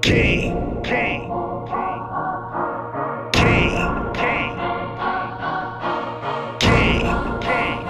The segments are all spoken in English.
King, king, king, king, king, king.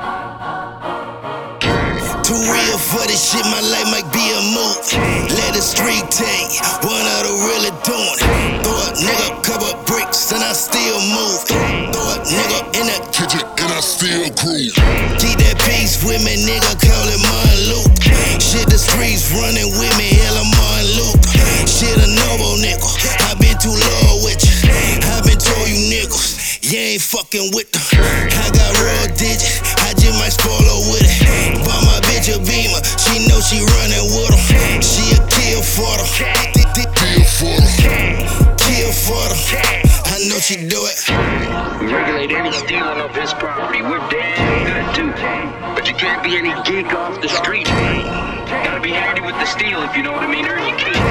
Too real for this shit, my life might be a movie. Let the street take one of the really doing it. Throw a nigga up, couple bricks, and I still move. Throw a nigga up in the kitchen, and I still groove. Keep that peace with me, nigga, call it Martin Luke. Shit, the streets running with me, hella Martin Luke. Shit, a noble nigga, I been too low with you. I been told you niggas, you ain't fucking with them. I got raw digits, I just might spoil her with it. Buy my bitch a Beamer, she know she running with them. She a kill for them, kill for them, kill for them. I know she do it. We regulate any stealing of his property. We're damn good too. But you can't be any geek off the street. Gotta be handy with the steel, if you know what I mean, or you can't.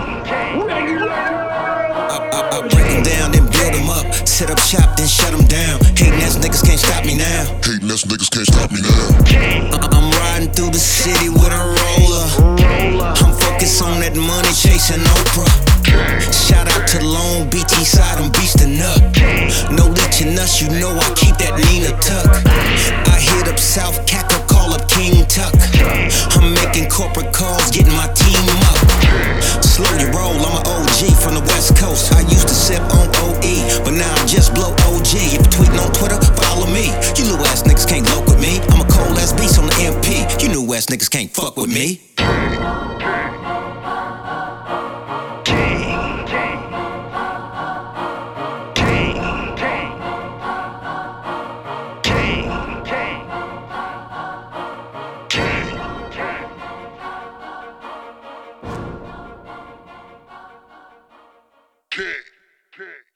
I break them down, then build them up. Set up shop, then shut them down. Hating ass niggas can't stop me now. Hating ass niggas can't stop me now. I'm riding through the city with a roller. I'm focused on that money, chasing Oprah. Shout out to Long Beach, East Side, I'm beastin' up. No leeching us, you know I keep that Nina tuck. I hit up South Caca, call up King Tuck. I'm making corporate calls, getting my team up. Slow your roll, I'm an OG from the West Coast. I used to sip on OE, but now I just blow OG. If you're tweeting on Twitter, follow me. You little ass niggas can't loc with me. I'm a cold ass beast on the MP. You new ass niggas can't fuck with me. King, king.